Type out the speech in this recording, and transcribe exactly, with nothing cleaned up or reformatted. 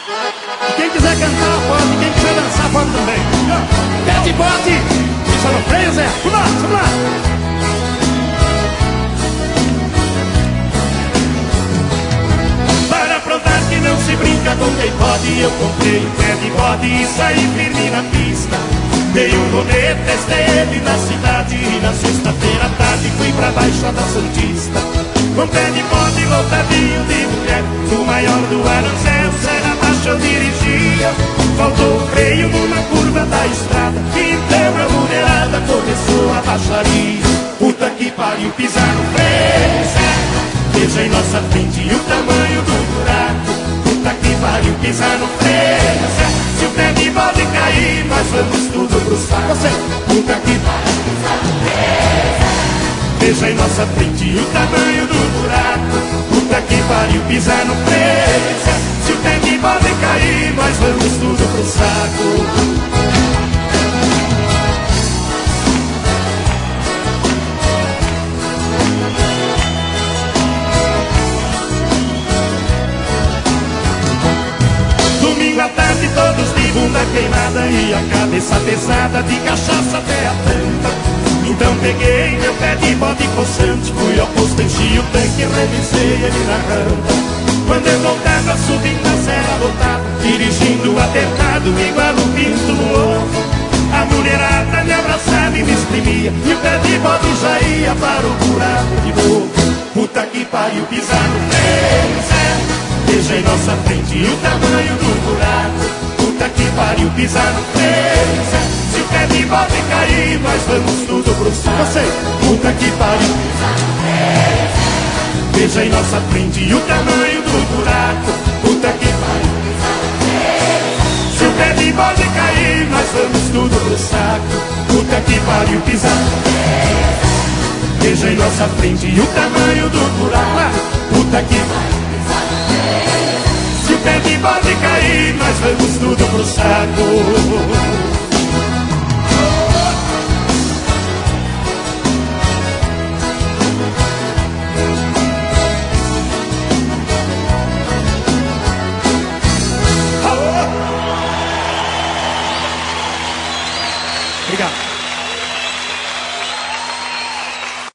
E quem quiser cantar pode, quem quiser dançar pode também. Pé de bote, pisa no freio, Zé. Vamos lá, vamos lá. Para provar que não se brinca com quem pode, eu comprei um pé de bode e saí firme na pista. Dei um rolê, testei ele na cidade e na sexta-feira à tarde fui pra Baixada Santista. Com pé de bode lotadinho de mulher, o maior do Aranzel, serra abaixo eu dirigia. Faltou o freio numa curva da estrada, então a mulherada começou a baixaria. Puta que pariu, pisar no freio, veja em nossa frente o tamanho do buraco. Puta que pariu, pisar no freio, se o pé de bode cair, nós vamos tudo pro saco. Puta que pariu, pisar no freio, veja em nossa frente o tamanho do buraco. Puta que pariu, pisar no freio, se o pé de bode cair, nós vamos tudo pro saco. Domingo à tarde todos de bunda queimada e a cabeça pesada de cachaça até a tampa. Então peguei meu pé de bode coçante, fui ao posto, enchi o tanque e revisei ele na rampa. Quando eu voltava subindo a serra lotada, dirigindo apertado igual o pinto no ovo, a mulherada me abraçava e me exprimia e o pé de bode já ia para o buraco de novo. Puta que pariu, pisar no freio, veja em nossa frente o tamanho do buraco. Puta que pariu, pisar no freio, se o pé de bode cair, nós vamos tudo pro saco. Puta que pariu, pisar no freio, veja em nossa frente o tamanho do buraco. Puta que pariu, pisar no freio, se o pé de bode cair, nós vamos tudo pro saco. Puta que pariu, pisar no freio, veja em nossa frente o tamanho do buraco. Puta que pariu, se o pé de bode cair, nós vamos tudo pro saco.